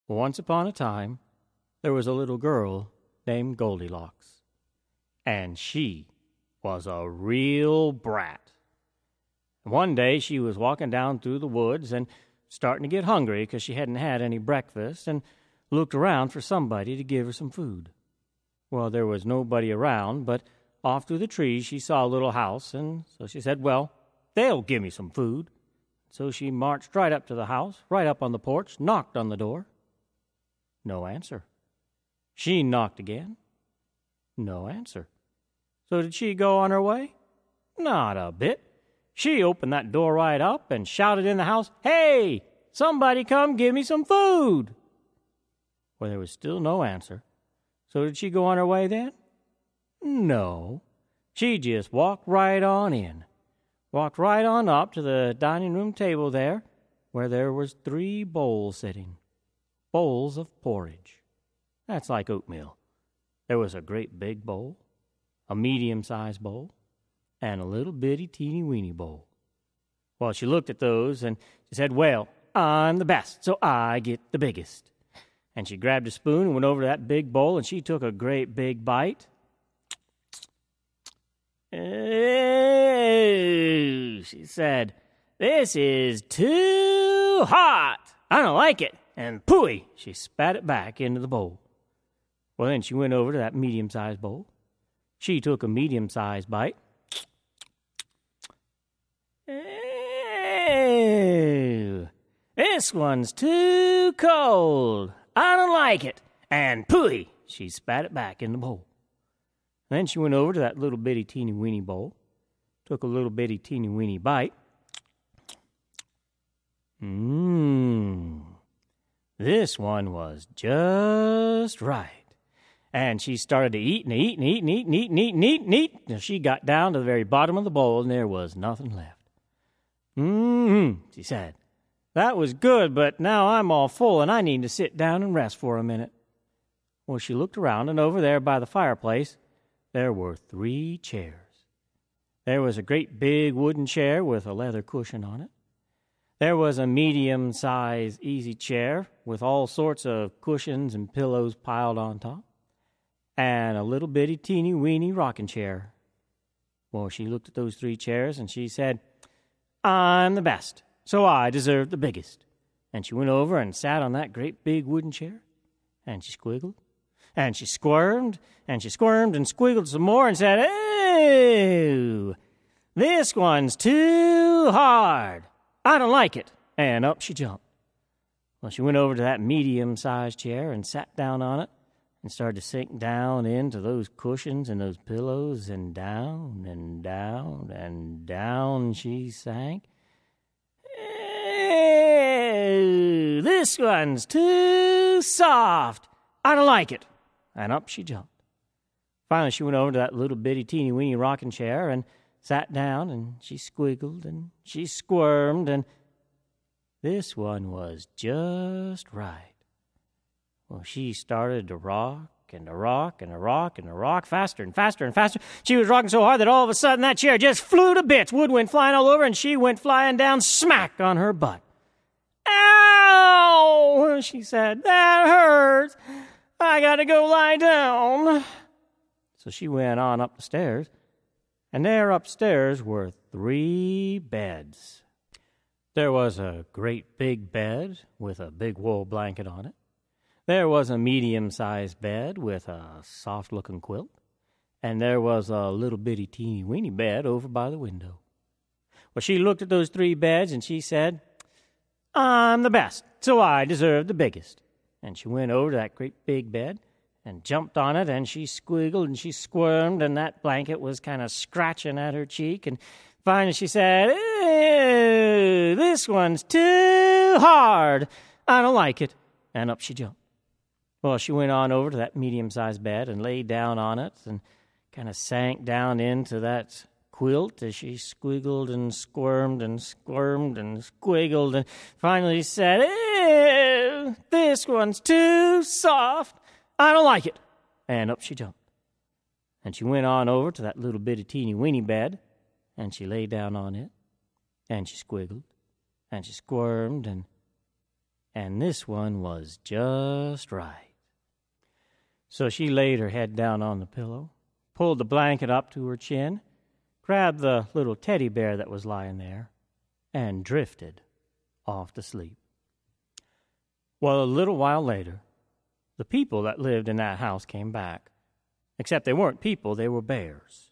Once upon a time, there was a little girl named Goldilocks, and she was a real brat. One day she was walking down through the woods and starting to get hungry because she hadn't had any breakfast, and looked around for somebody to give her some food. Well, there was nobody around, but off through the trees she saw a little house, and so she said, well, they'll give me some food. So she marched right up to the house, right up on the porch, knocked on the door. No answer. She knocked again. No answer. So did she go on her way? Not a bit. She opened that door right up and shouted in the house, "Hey, somebody come give me some food." Well, there was still no answer. So did she go on her way then? No. She just walked right on in. Walked right on up to the dining room table there, where there was 3 bowls sitting. Bowls of porridge. That's like oatmeal. There was a great big bowl, a medium-sized bowl, and a little bitty teeny-weeny bowl. Well, she looked at those, and she said, well, I'm the best, so I get the biggest. And she grabbed a spoon and went over to that big bowl, and she took a great big bite. "Oh," she said, "this is too hot. I don't like it." And pooey, she spat it back into the bowl. Well, then she went over to that medium-sized bowl. She took a medium-sized bite. "Oh, this one's too cold. I don't like it." And pooey, she spat it back in the bowl. Then she went over to that little bitty teeny-weeny bowl, took a little bitty teeny-weeny bite. This one was just right. And she started to eat and eat and eat and eat and eat and eat and eat and eat until she got down to the very bottom of the bowl and there was nothing left. She said, "That was good, but now I'm all full and I need to sit down and rest for a minute." Well, she looked around, and over there by the fireplace, there were 3 chairs. There was a great big wooden chair with a leather cushion on it. There was a medium-sized easy chair with all sorts of cushions and pillows piled on top, and a little bitty teeny-weeny rocking chair. Well, she looked at those 3 chairs, and she said, "I'm the best, so I deserve the biggest." And she went over and sat on that great big wooden chair, and she squiggled, and she squirmed, and she squirmed and squiggled some more and said, "Oh, this one's too hard. I don't like it." And up she jumped. Well, she went over to that medium-sized chair and sat down on it and started to sink down into those cushions and those pillows, and down and down and down she sank. "Oh, this one's too soft. I don't like it." And up she jumped. Finally, she went over to that little bitty teeny-weeny rocking chair and sat down, and she squiggled and she squirmed, and this one was just right. Well, she started to rock and to rock and to rock and to rock faster and faster and faster. She was rocking so hard that all of a sudden that chair just flew to bits. Wood went flying all over, and she went flying down smack on her butt. "Ow!" she said. "That hurts. I gotta go lie down." So she went on up the stairs, and there upstairs were 3 beds. There was a great big bed with a big wool blanket on it. There was a medium-sized bed with a soft-looking quilt. And there was a little bitty teeny-weeny bed over by the window. Well, she looked at those 3 beds and she said, "I'm the best, so I deserve the biggest." And she went over to that great big bed and jumped on it, and she squiggled and she squirmed, and that blanket was kind of scratching at her cheek. And finally she said, "Oh, this one's too hard. I don't like it." And up she jumped. Well, she went on over to that medium-sized bed and laid down on it and kind of sank down into that quilt as she squiggled and squirmed and squirmed and squiggled, and finally said, "Oh, this one's too soft. I don't like it." And up she jumped. And she went on over to that little bitty teeny-weeny bed, and she lay down on it, and she squiggled, and she squirmed, and and this one was just right. So she laid her head down on the pillow, pulled the blanket up to her chin, grabbed the little teddy bear that was lying there, and drifted off to sleep. Well, a little while later, the people that lived in that house came back. Except they weren't people, they were bears.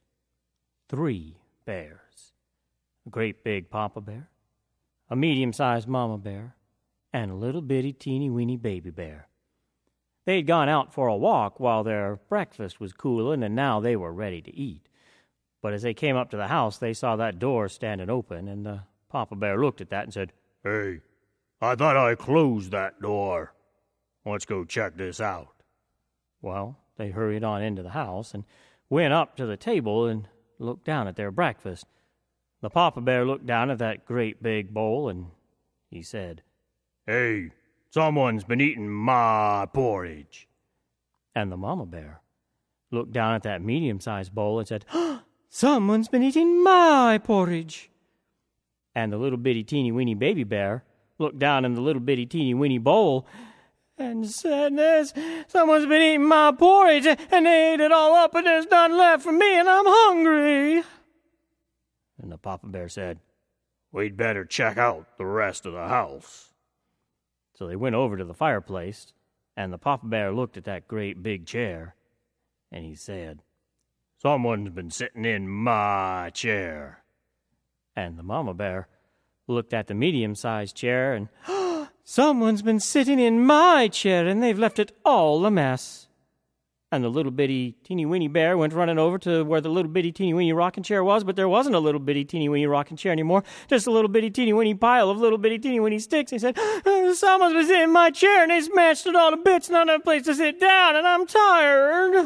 3 bears. A great big papa bear, a medium-sized mama bear, and a little bitty teeny-weeny baby bear. They had gone out for a walk while their breakfast was cooling, and now they were ready to eat. But as they came up to the house, they saw that door standing open, and the papa bear looked at that and said, "Hey, I thought I closed that door. Let's go check this out." Well, they hurried on into the house and went up to the table and looked down at their breakfast. The papa bear looked down at that great big bowl, and he said, "Hey, someone's been eating my porridge." And the mama bear looked down at that medium-sized bowl and said, "Someone's been eating my porridge." And the little bitty teeny-weeny baby bear looked down in the little bitty teeny-weeny bowl and said, "Someone's been eating my porridge, and they ate it all up, and there's none left for me, and I'm hungry." And the papa bear said, "We'd better check out the rest of the house." So they went over to the fireplace, and the papa bear looked at that great big chair, and he said, "Someone's been sitting in my chair." And the mama bear looked at the medium-sized chair, and "Someone's been sitting in my chair, and they've left it all a mess." And the little bitty teeny-weeny bear went running over to where the little bitty teeny-weeny rocking chair was, but there wasn't a little bitty teeny-weeny rocking chair anymore, just a little bitty teeny-weeny pile of little bitty teeny-weeny sticks. He said, "Someone's been sitting in my chair, and they smashed it all to bits, and I don't have a place to sit down, and I'm tired."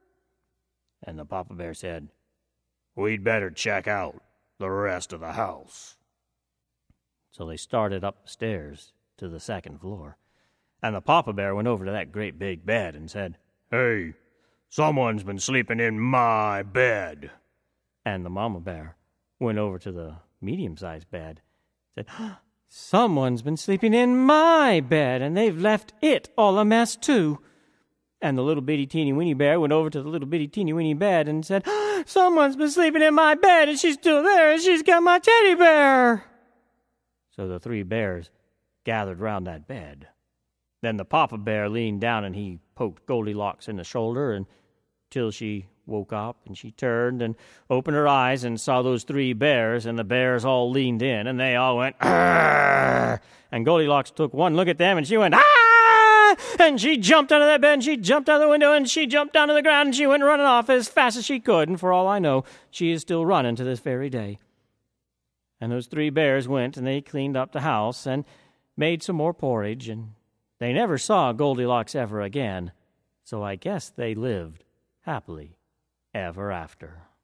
And the papa bear said, "We'd better check out the rest of the house." So they started up the stairs to the 2nd floor, and the papa bear went over to that great big bed and said, "Hey, someone's been sleeping in my bed." And the mama bear went over to the medium-sized bed and said, "Someone's been sleeping in my bed, and they've left it all a mess too." And the little bitty teeny-weeny bear went over to the little bitty teeny-weeny bed and said, "Someone's been sleeping in my bed, and she's still there, and she's got my teddy bear." So the 3 bears gathered round that bed. Then the papa bear leaned down, and he poked Goldilocks in the shoulder until she woke up, and she turned and opened her eyes and saw those 3 bears, and the bears all leaned in, and they all went, "Arr!" And Goldilocks took one look at them, and she went, "Ah!" And she jumped out of that bed, and she jumped out of the window, and she jumped down to the ground, and she went running off as fast as she could, and for all I know, she is still running to this very day. And those 3 bears went, and they cleaned up the house, and made some more porridge, and they never saw Goldilocks ever again, so I guess they lived happily ever after.